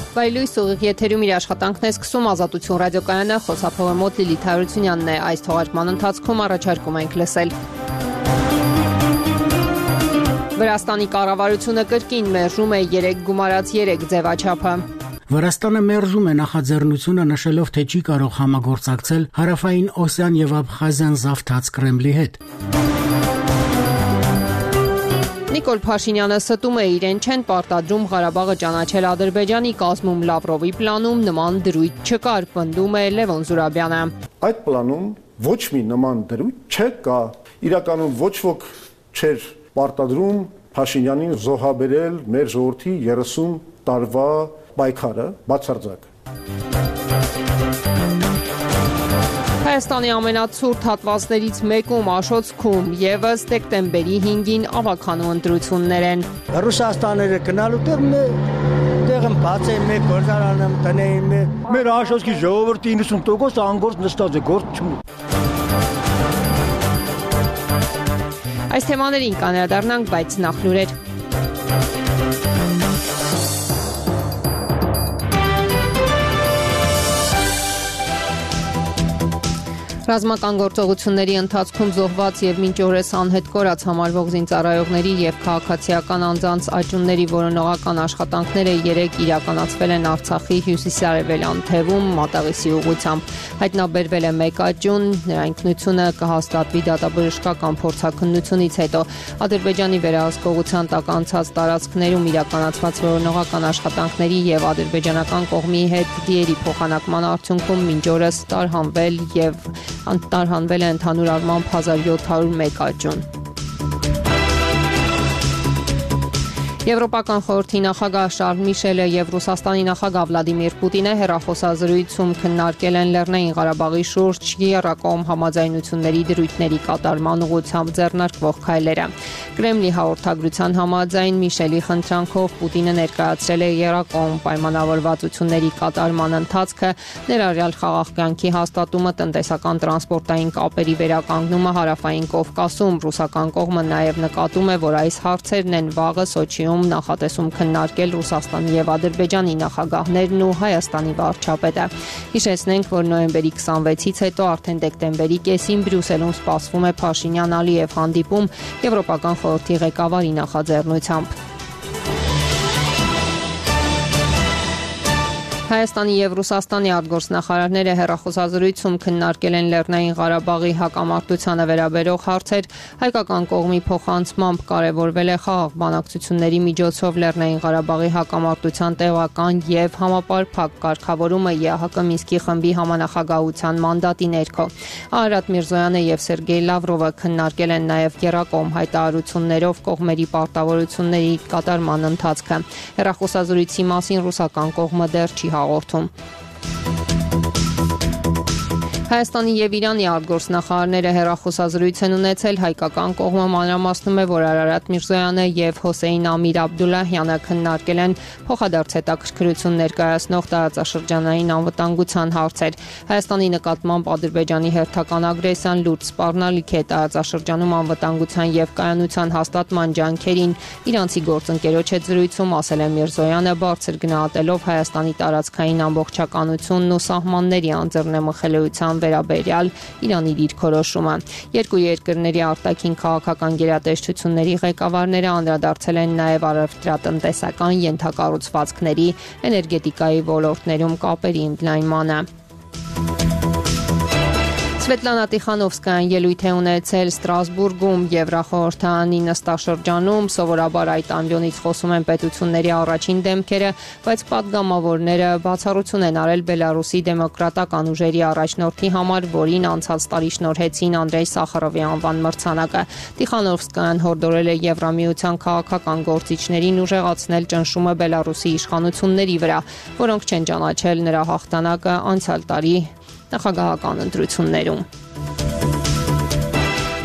Վայելույս ուղիղ եթերում իր աշխատանքն է սկսում Ազատություն ռադիոկայանը, խոսափողը մոտ Լիլիթ Հարությունյանն է, այս թողարկման ընթացքում առաջարկում ենք լսել։ Վրաստանի կառավարությունը կրկին մերժում է 3 գումարած 3 ձևաչափը։ Վրաստանը մերժում է նախաձեռնությունը, նշելով, թե չի կարող համագործակցել Հարավային Օսիան եւ Աբխազիան զավթած Կրեմլի հետ։ Նիկոլ Փաշինյանը ստում է իրեն չեն պարտադրում Ղարաբաղը ճանաչել Ադրբեջանի կազմում Լավրովի պլանում նման դրույթ չկար, պնդում է Լևոն Զուրաբյանը։ Այդ պլանում ոչ մի նման դրույթ չկա։ Իրականում ոչ ոք չէր պարտադրում Փաշինյանին զոհաբերել մեր ժողովրդի 30 տարվա պայքարը բացարձակ։ Հայաստանի ամենացուրտ հատվածներից մեկում Աշոցքում եւս դեկտեմբերի 5-ին ավականու ընտրություններ են։ Ռուսաստանները գնալու տեղը բաց է մեկ գործարանը տնեին մեր Աշոցքի ժողովրդի 90% անգործ նստած է գործ չունի։ Այս թեմաներին կանդրադառնանք, բայց նախ լուրեր։ Ռազմական գործողությունների ընթացքում զոհված եւ մինչ օրս անհետ կորած համարվող զինծառայողների եւ քաղաքացիական անձանց աճյունների որոնողական աշխատանքները 3 իրականացվել են Արցախի հյուսիսարևելյան թևում Մատաղիսի ուղղությամբ։ Հայտնաբերվել է 1 աճյուն, նրա ինքնությունը կհաստատվի դատաբժշկական փորձաքննությունից հետո։ Ադրբեջանի վերահսկողության տակ անցած տարածքներում իրականացված որոնողական աշխատանքների եւ ադրբեջանական կողմի հետ դիերի փոխանակման արդյունքում մինչ օրս տարհանվել է ընդհանուր առմամբ 1701 աճյուն։ Եվրոպական խորհրդի նախագահ Շարլ Միշելը եւ Ռուսաստանի նախագահ Վլադիմիր Պուտինը հեռախոսազրույցում քննարկել են Լեռնային Ղարաբաղի շուրջ եռակողմ համաձայնությունների դրույթների կատարման ուղղությամբ ձեռնարկվող քայլերը։ Կրեմլի հաղորդագրության համաձայն Միշելի խնդրանքով Պուտինը ներկայացրել է եռակողմ պայմանավորվածությունների կատարման ընթացքը, ներառյալ խաղաղ կյանքի հաստատումը, տնտեսական տրանսպորտային կապերի վերականգնումը Հարավային Կովկասում։ Ռուսական կողմը նաեւ նկատում է, որ այս հարցերն են վաղը Սոչիում նախատեսում քննարկել Ռուսաստանի եւ Ադրբեջանի նախագահներն ու Հայաստանի վարչապետը։ Հիշեցնենք, որ նոյեմբերի 26-ից հետո արդեն դեկտեմբերի կեսին Բրյուսելում սպասվում է Փաշինյան-Ալիև հանդիպում Եվրոպական խորհրդի ղեկավարի նախաձեռնությամբ։ Հայաստանի եւ Ռուսաստանի արտգործնախարարները հեռախոսազրույցում քննարկել են Լեռնային Ղարաբաղի հակամարտությանը վերաբերող հարցեր, հայկական կողմի փոխանցմամբ կարևորվել է խաղաղ բանակցությունների միջոցով Լեռնային Ղարաբաղի հակամարտության տեղական եւ համապարփակ կարգավորումը ԵԱՀԿ Մինսկի խմբի համանախագահության մանդատի ներքո։ Արարատ Միրզոյանը եւ Սերգեյ Լավրովը քննարկել են նաեւ եռակողմ հայտարարություններով կողմերի պարտավորությունների կատարման ընթացքը։ Հեռախոսազրույցի մասին ռուսական կողմը դեռ չի հաղորդում։ Հայաստանի եւ Իրանի արտգործնախարարները հեռախոսազրույց են ունեցել, հայկական կողմը մանրամասնում է, որ Արարատ Միրզոյանը եւ Հոսեյն Ամիր Աբդուլլահյանը քննարկել են փոխադարձ հետաքրքրություն ներկայացնող տարածաշրջանային անվտանգության հարցեր։ Հայաստանի նկատմամբ Ադրբեջանի հերթական ագրեսիան լուրջ սպառնալիք է տարածաշրջանում անվտանգության եւ կայանության հաստատման ջանքերին։ Իրանցի գործընկերոջ հետ զրույցում ասել է Միրզոյանը, բարձր գնահատելով Հայաստանի տարածքային ամբողջականությունն ու սահմանների անձեռնմխելիության վերաբերյալ Իրանի դիրքորոշումը։ Երկու երկրների արտաքին քաղաքական գերատեսչությունների ղեկավարները անդրադարձել են նաև առևտրատնտեսական ենթակառուցվածքների, էներգետիկայի ոլորտներում կապերի ընդլայնմանը։ Սվետլանա Տիխանովսկայան ելույթ է ունեցել Ստրասբուրգում Եվրախորհրդարանի նստաշրջանում, սովորաբար այդ ամբիոնից խոսում են պետությունների առաջին դեմքերը, բայց պատգամավորները բացառություն են արել Բելարուսի դեմոկրատական ուժերի առաջնորդի համար, որին անցած տարի շնորհեցին Անդրեյ Սախարովի անվան մրցանակը։ Տիխանովսկայան հորդորել է Եվրամիության քաղաքական գործիչներին ուժեղացնել ճնշումը Բելարուսի իշխանությունների վրա, որոնք չեն ճանաչել նրա հաղթանակը անցյալ տարի նախագահական ընտրություններում։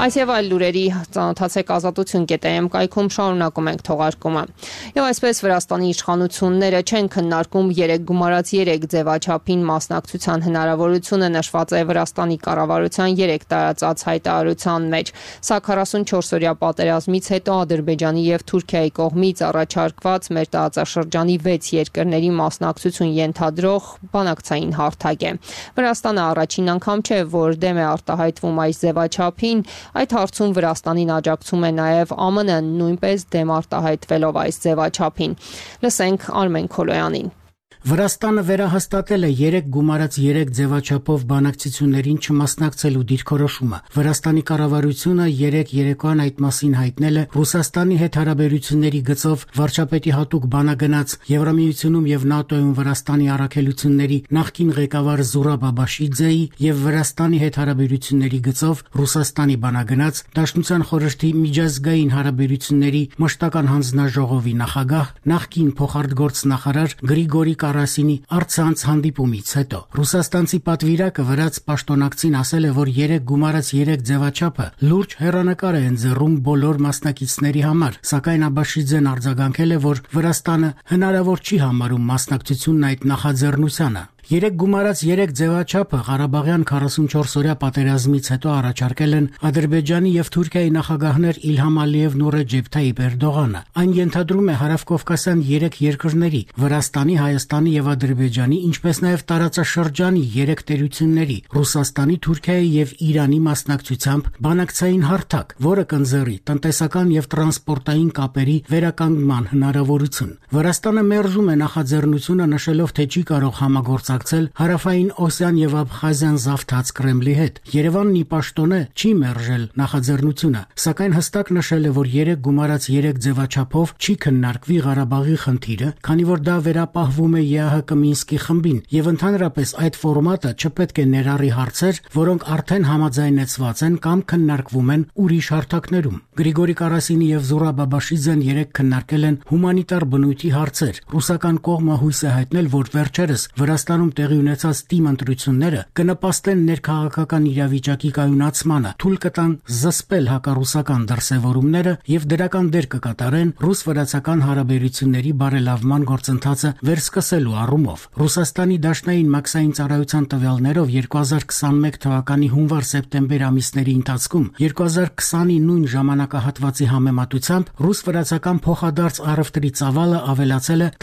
Այս եւ այլ լուրերի ծանոթացեք ազատություն.am կայքում, շարունակում ենք թողարկումը։ Եվ այսպես Վրաստանի իշխանությունները չեն քննարկում 3 գումարած 3 ձևաչափին մասնակցության հնարավորությունը, նշված է Վրաստանի կառավարության 3 տարածած հայտարարության մեջ։ Սա 44-օրյա պատերազմից հետո Ադրբեջանի եւ Թուրքիայի կողմից առաջարկված մեր տարածաշրջանի 6 երկրների մասնակցություն ենթադրող բանակցային հարթակ է։ Վրաստանը առաջին անգամ չէ, որ դեմ է արտահայտվում այս ձևաչափին, այդ հարցում Վրաստանին աջակցում է նաև ԱՄՆ-ը, նույնպես դեմ արտահայտվելով այս ձևաչափին։ Լսենք Արմեն Քոլոյանին։ Վրաստանը վերահաստատել է 3 գումարած 3 ձևաչափով բանակցություններին չմասնակցելու դիրքորոշումը։ Վրաստանի կառավարությունը 3 երեկոյան այդ մասին հայտնել է Ռուսաստանի հետ հարաբերությունների գծով վարչապետի հատուկ բանագնաց Եվրամիությունում եւ ՆԱՏՕ-ում Վրաստանի առաքելությունների նախկին ղեկավար Զուրաբ Աբաշիձեի եւ Վրաստանի հետ հարաբերությունների գծով Ռուսաստանի բանագնաց Դաշնության խորհրդի միջազգային հարաբերությունների մշտական հանձնաժողովի նախագահ նախկին փոխարտգործնախարար Գրիգորի Կարասինի առցանց հանդիպումից հետո ռուսաստանցի պատվիրակը վրաց պաշտոնակցին ասել է, որ 3 գումարած 3 ձևաչափը լուրջ հեռանկար է ընձեռում բոլոր մասնակիցների համար, սակայն Աբաշիձեն արձագանքել է, որ Վրաստանը հնարավոր չի համարում մասնակցությունն այդ նախաձեռնությանը։ 3 գումարած 3 ձևաչափը Ղարաբաղյան 44-օրյա պատերազմից հետո առաջարկել են Ադրբեջանի եւ Թուրքիայի նախագահներ Իլհամ Ալիևն ու Ռեջեփ Թայիպ Էրդողանը։ Այն ենթադրում է հարավկովկասյան 3 երկրների՝ Վրաստանի, Հայաստանի եւ Ադրբեջանի, ինչպես նաեւ տարածաշրջանի 3 տերությունների՝ Ռուսաստանի, Թուրքիայի եւ Իրանի մասնակցությամբ բանակցային հարթակ, որը կընձեռի տնտեսական եւ տրանսպորտային կապերի վերականգնման հնարավորություն։ Վրաստանը մերժում է նախաձեռնությունը, նշելով, թե չի կարող համագործակցել Հարավային Օսիան եւ Աբխազիան զավթած Կրեմլի հետ։ Երևանն ի պաշտոնե չի մերժել նախաձեռնությունը, սակայն հստակ նշել է, որ 3 գումարած 3 ձևաչափով չի քննարկվի Ղարաբաղի խնդիրը, քանի որ դա վերապահվում է ԵԱՀԿ Մինսկի խմբին եւ ընդհանրապես այդ ֆորմատը չպետք է ներառի հարցեր, որոնք արդեն համաձայնեցված են կամ քննարկվում են ուրիշ հարթակներում։ Գրիգորի Կարասինի եւ Զուրաբ Աբաշիձեն 3 քննարկել են հումանիտար բնույթի հարցեր։ Ռուսական կողմը հույս է հայտնել, որ վերջերս Վրաստանում տեղի ունեցած թիմ ընտրությունները կնպաստեն ներքաղաքական իրավիճակի կայունացմանը, թույլ կտան զսպել հակառուսական դրսևորումները եւ դրական դեր կկատարեն ռուս-վրացական հարաբերությունների բարելավման գործընթացը վերսկսելու առումով։ Ռուսաստանի Դաշնային մաքսային ծառայության տվյալներով 2021 թվականի հունվար-սեպտեմբեր ամիսների ընթացքում 2020-ի նույն ժամանակահատվածի համեմատությամբ ռուս-վրացական փոխադարձ առևտրի ծավալը ավելացել է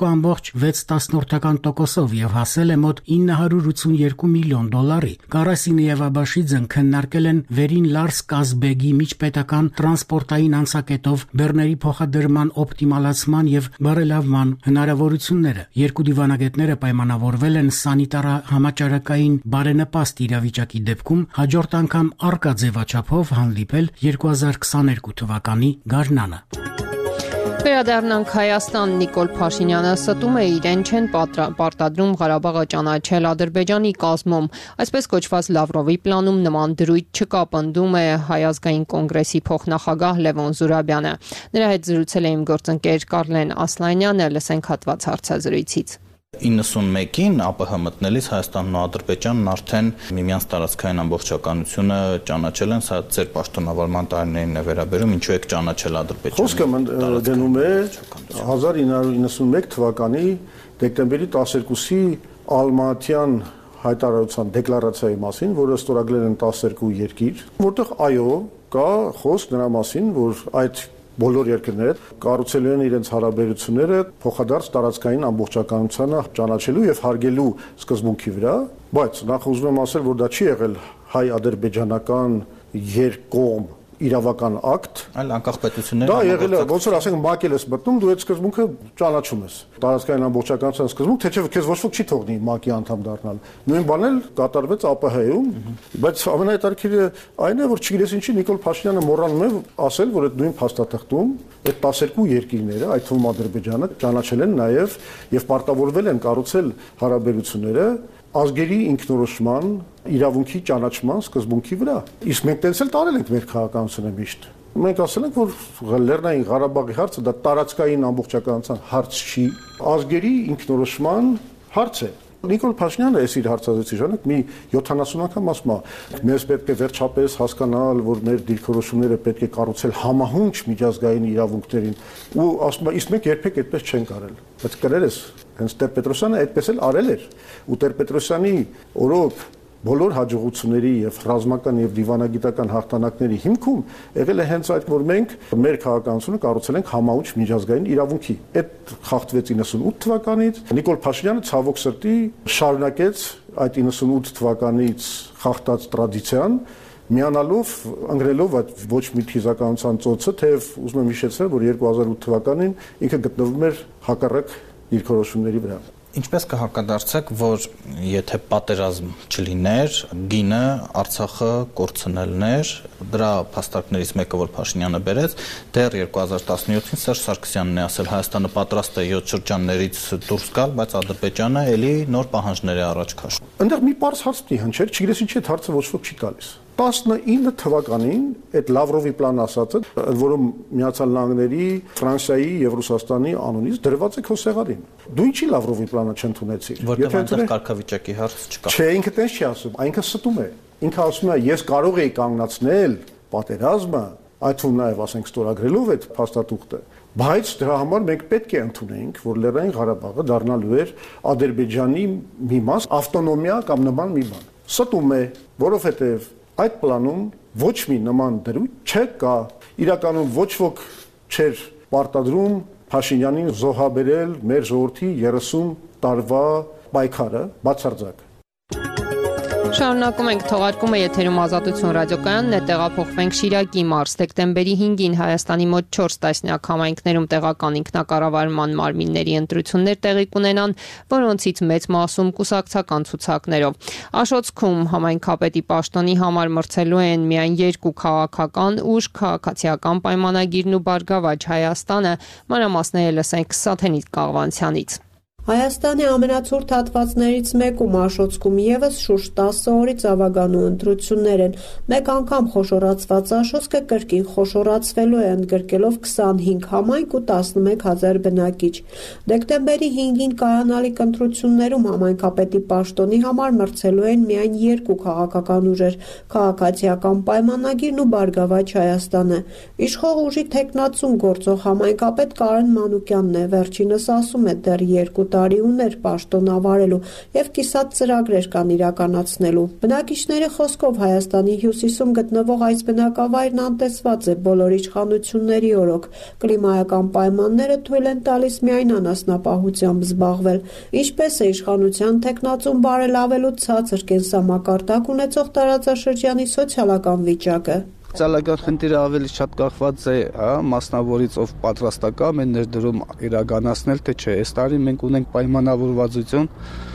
12.6% եւ հասել է մոտ 982 միլիոն դոլարի։ Կարասինը եւ Աբաշիձեն քննարկել են Վերին Լարս Կազբեգի միջպետական տրանսպորտային անցակետով բեռների փոխադրման օպտիմալացման եւ բարելավման հնարավորությունները։ Երկու դիվանագետները պայմանավորվել են սանիտար համաճարակային բարենպաստ իրավիճակի դեպքում հաջորդ անգամ արկա ձևաչափով հանդիպել 2022 թվականի գարնանը։ Վերադառնանք Հայաստան։ Նիկոլ Փաշինյանը ստում է իրեն չեն պարտադրում Ղարաբաղը ճանաչել Ադրբեջանի կազմում։ Այսպես կոչված Լավրովի պլանում նման դրույթ չկա, պնդում է Հայ ազգային կոնգրեսի փոխնախագահ Լևոն Զուրաբյանը։ Նրա հետ զրուցել է իմ գործընկեր Կարլեն Ասլանյանը, լսենք հատված հարցազրույցից։ 91-ին ԱՊՀ մտնելիս Հայաստանն ու Ադրբեջանն արդեն միմյանց տարածքային ամբողջականությունը ճանաչել են, սա ձեր պաշտոնավարման տարիներին է վերաբերում, ինչու եք ճանաչել Ադրբեջանը։ Խոսքը դնում է 1991 թվականի դեկտեմբերի 12-ի Ալմատյան հայտարարության դեկլարացիայի մասին, որը ստորագրել են 12 երկիր, որտեղ այո, կա խոսք նրա մասին, որ այդ բոլոր երկրները կառուցելու են իրենց հարաբերությունները փոխադարձ տարածքային ամբողջականությանը ճանաչելու եւ հարգելու սկզբունքի վրա, բայց նախ ուզում եմ ասել, որ դա չի եղել հայ-ադրբեջանական երկկողմ իրավական ակտ, այլ անկախ պետությունների դա եղել է, ոնց որ ասենք ՄԱԿ-ել ես մտնում, դու այդ սկզբունքը ճանաչում ես։ Տարածքային ամբողջականության սկզբունք, թեև քեզ ոչ ոք չի թողնի ՄԱԿ-ի անդամ դառնալ։ Նույն բանն էլ կատարվեց ԱՊՀ-ում, բայց ամենահետաքրքիրը այն է, որ չգիտես ինչի Նիկոլ Փաշինյանը մոռանում է ասել, որ այդ նույն փաստաթղթում այդ 12 երկիրները, այդ թվում Ադրբեջանը, ճանաչել են նաև եւ պարտավորվել են կառուցել հարաբերությունները ազգերի ինքնորոշման իրավունքի ճանաչման սկզբունքի վրա։ Իսկ մենք տենց էլ տարել ենք մեր քաղաքականությունը միշտ։ Մենք ասել ենք, որ Լեռնային Ղարաբաղի հարցը դա տարածքային ամբողջականության հարց չի, ազգերի ինքնորոշման հարց է։ Նիկոլ Փաշինյանը այս իր հարցազրույցի ժամանակ մի 70 անգամ ասում է մեզ պետք է վերջապես հասկանալ, որ մեր դիրքորոշումները պետք է կառուցել համահունչ միջազգային իրավունքներին ու ասում է իսկ մենք երբեք այդպես չենք արել։ Բայց կներես, հենց Տեր-Պետրոսյանը այդպես էլ արել էր ու Տեր-Պետրոսյանի օրոք բոլոր հաջողությունների եւ ռազմական եւ դիվանագիտական հաղթանակների հիմքում եղել է հենց այդ, որ մենք մեր քաղաքականությունը կառուցել ենք համահունչ միջազգային իրավունքի։ Այդ խախտվեց 98 թվականից։ Նիկոլ Փաշինյանը ցավոք սրտի շարունակեց այդ 98 թվականից խախտած տրադիցիան, միանալով ընկնելով այդ ոչ մի թիզականության ծոցը, թեև ուզում եմ հիշեցնել, որ 2008 թվականին ինքը գտնվում էր հակառակ դիրքորոշումների վրա։ Ինչպես կհակադարձեք, որ եթե պատերազմ չլիներ, գինը Արցախը կորցնելներ, դրա փաստարկներից մեկը, որ Փաշինյանը բերեց, դեռ 2017-ին Սերժ Սարգսյանն է ասել, Հայաստանը պատրաստ է 7 շրջաններից դուրս գալ, բայց Ադրբեջանը էլի նոր պահանջների առաջ քաշում։ Այնտեղ մի պարզ հարց մի հնչեր, չգիտես ինչի այդ հարցը ոչ ոք չի տալիս։ 19 թվականին այդ Լավրովի պլան ասածը, որում Միացյալ Նահանգների, Ֆրանսիայի եւ Ռուսաստանի անունից դրված է քո սեղանին։ Դու ինչի Լավրովի պլանը չընդունեցիր։ Որտեղ այնտեղ կարգավիճակի հարց չկա։ Չէ, ինքը տես չի ասում, այնքը ստում է։ Ինքը ասում է, ես կարող եի կանգնացնել պատերազմը, այդ թվում նաեւ ասենք ստորագրելով այդ փաստաթուղթը, բայց դրա համար մենք պետք է ընդունենք, որ Լեռնային Ղարաբաղը դառնալու էր Ադրբեջանի մի մաս, ավտոնոմիա կամ նման մի բան։ Ստում է, որովհետեւ այդ պլանում ոչ մի նման դրույթ չկա։ Իրականում ոչ ոք չէր պարտադրում Փաշինյանին զոհաբերել մեր ժողովրդի 30 տարվա պայքարը բացարձակ։ Շարունակում ենք թողարկումը եթերում Ազատություն ռադիոկայանն է, տեղափոխվենք Շիրակի մարզ։ Դեկտեմբերի 5-ին Հայաստանի մոտ 4 տասնյակ համայնքներում տեղական ինքնակառավարման մարմինների ընտրություններ տեղի կունենան, որոնցից մեծ մասում կուսակցական ցուցակներով։ Աշոտսքում համայնքապետի պաշտոնի համար մրցելու են միայն 2 քաղաքական ուժ, քաղաքացիական պայմանագիրն ու Բարգավաճ Հայաստանը, մանրամասները լսենք Սաթենիկ Կաղվանցյանից։ Հայաստանի ամենացուրտ հատվածներից մեկում Աշոտսքում եւս շուրջ 10 օրից ավագանու ընտրություններ են։ Մեկ անգամ խոշորացված Աշոտսկը կրկին խոշորացվելու է, ընդգրկելով 25 համայնք ու 11,000 բնակիչ։ Դեկտեմբերի 5-ին կայանալիք ընտրություններում համայնքապետի պաշտոնի համար մրցելու են միայն 2 քաղաքական ուժեր՝ քաղաքացիական պայմանագիրն ու Բարգավաճ Հայաստանը։ Իշխող ուժի թեկնածուն գործող համայնքապետ Կարեն Մանուկյանն է, վերջինս ասում է, դեռ 2 տարի ուներ պաշտոն ավարելու եւ կիսատ ծրագրեր կան իրականացնելու։ Բնակիչների խոսքով Հայաստանի հյուսիսում գտնվող այս բնակավայրն անտեսված է բոլոր իշխանությունների օրոք։ Կլիմայական պայմանները թույլ են տալիս միայն անասնապահությամբ զբաղվել։ Ինչպես է իշխանության թեկնածուն բարելավելու ցածր կենսամակարդակ ունեցող տարածաշրջանի սոցիալական վիճակը։ Սոցիալական խնդիրը ավելի շատ կախված է մասնավորից ով պատրաստակա մեն ներդրում իրականացնել թե չէ։ Այս տարի մենք ունենք պայմանավորվածություն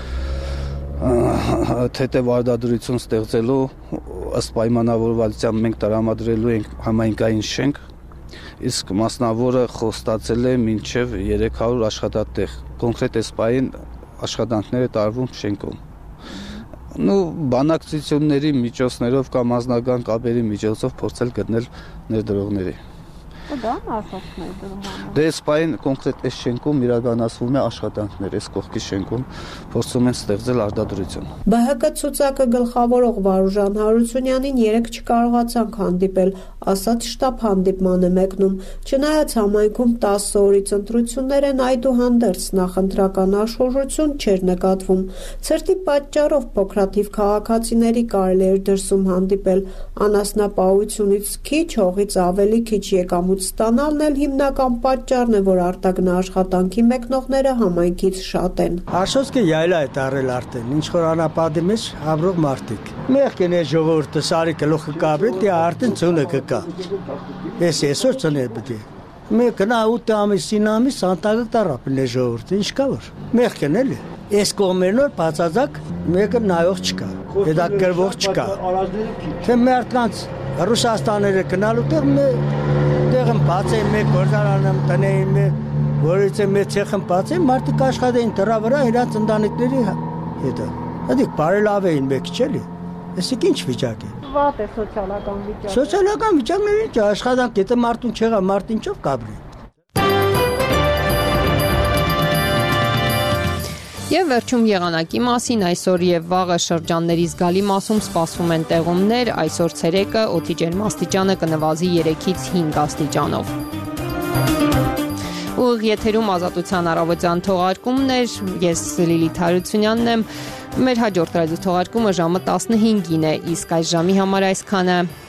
թեթև արտադրություն ստեղծելու ըստ պայմանավորվածության մենք տրամադրելու ենք համայնքային շենք, իսկ մասնավորը խոստացել է մինչև 300 աշխատատեղ։ Կոնկրետ այս պահին աշխատանքները տարվում շենքում։ Բանակցությունների միջոցներով կամ անձնական կապերի միջոցով փորձել գտնել ներդրողների։ Դա Աշոտսն է դրում։ Դե այս պահին կոնկրետ այս շենքում իրականացվում է աշխատանքներ, այս կողքի շենքում փորձում են ստեղծել արտադրություն։ ԲՀԿ ցուցակը գլխավորող Վարուժան Հարությունյանին 3 չկարողացանք հանդիպել, ասաց շտաբ հանդիպման է մեկնում։ Չնայած համայնքում 10 օրից ընտրություններ են, այդուհանդերձ նախընտրական աշխուժություն չէր նկատվում։ Ցրտի պատճառով փոքրաթիվ քաղաքացիների կարելի էր դրսում հանդիպել, անասնապահությունից քիչ, հողից ավելի քիչ եկամուտ ստանալն էլ հիմնական պատճառն է, որ արտագնա աշխատանքի մեկնողները համայնքից շատ են։ Աշոտսկը յայլա է տարել արդեն, ինչ որ անապատի մեջ ապրող մարդիկ։ Մեղքն է ժողովուրդը սարի գլուխը կապրի, դե արդեն ծունը կկա։ Ես այսօր ծնե բդի։ Մեկ նա 8 ամիս, 9 ամիս անտագը տարապել է ժողովուրդը, ինչ կա որ։ Մեղքն էլի։ Այս կողմերնոր բացածակ մեկը նայող չկա, հետաքրքրվող չկա։ Թե մարդկանց Ռուսաստաները գնալու տեղը բաց է, մեկ գործարանում տնեին, որից է մեծ ցեխը բաց է, մարդիկ աշխատեին դրա վրա իրաց ընտանիքների հետը։ Դիք բարելավեին մեկ չէ՞լի։ Այսինքն ինչ վիճակ է։ Վատ է սոցիալական վիճակը։ Սոցիալական վիճակները ինչ աշխատանք, եթե մարդուն չեղա, մարդ ինչով կապրի։ Եվ վերջում եղանակի մասին այսօր եւ վաղը շրջանների զգալի մասում սպասվում են տեղումներ, այսօր ցերեկը օդի ջերմաստիճանը կնվազի 3-ից 5 աստիճանով։ Ուղիղ եթերում Ազատության առավոտյան թողարկումներ, ես Լիլիթ Հարությունյանն եմ, մեր հաջորդ ռադիո թողարկումը ժամը 15-ին է, իսկ այս ժամի համար այսքանը։